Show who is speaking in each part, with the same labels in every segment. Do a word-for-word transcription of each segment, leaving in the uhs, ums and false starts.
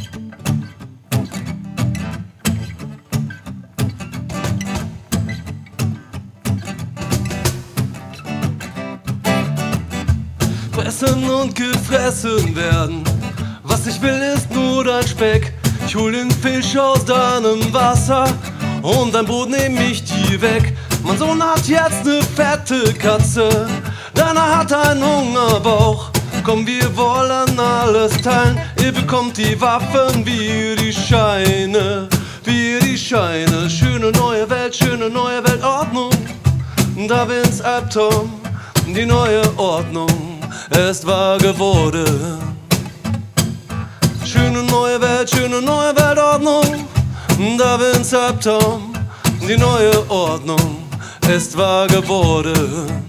Speaker 1: Fressen und gefressen werden. Was ich will, ist nur dein Speck. Ich hol den Fisch aus deinem Wasser und dein Brot nehm ich dir weg. Mein Sohn hat jetzt ne fette Katze, deiner hat einen Hungerbauch. Komm, wir wollen alles teilen. Ihr bekommt die Waffen, wir die Scheine, wir die Scheine. Schöne neue Welt, schöne neue Weltordnung. Darwins Albtraum, die neue Ordnung ist wahr geworden. Schöne neue Welt, schöne neue Weltordnung. Darwins Albtraum, die neue Ordnung ist wahr geworden.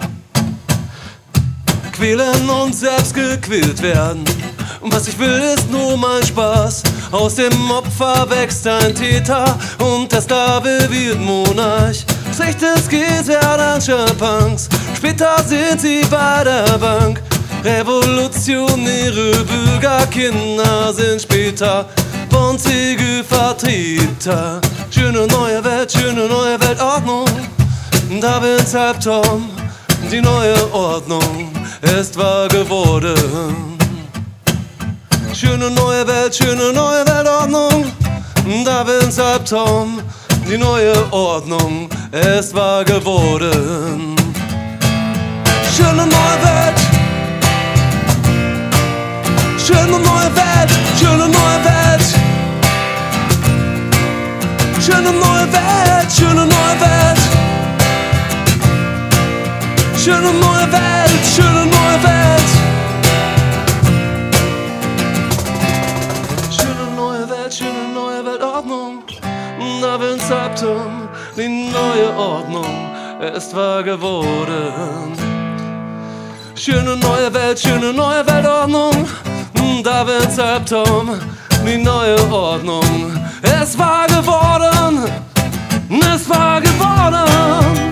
Speaker 1: Quälen und selbst gequält werden. Was ich will, ist nur mein Spaß. Aus dem Opfer wächst ein Täter und der Sklave wird Monarch. Das Recht des Kindes werden Chimpansen. Später sind sie bei der Bank. Revolutionäre Bürgerkinder sind später bonzige Vertreter. Schöne neue Welt, schöne neue Weltordnung. Darwins Albtraum, die neue Ordnung ist wahr geworden. Schöne neue Welt, schöne neue Weltordnung. Darwins Albtraum, die neue Ordnung ist wahr geworden. Schöne neue Welt, schöne neue Welt, schöne neue Welt. Schöne neue Welt, schöne neue Welt. Schöne neue Welt, schöne neue Welt. Schöne neue Welt, schöne neue Weltordnung. Darwins Albtraum, die neue Ordnung ist wahr geworden. Schöne neue Welt, schöne neue Weltordnung. Darwins Albtraum, die neue Ordnung ist wahr geworden. Ist wahr geworden.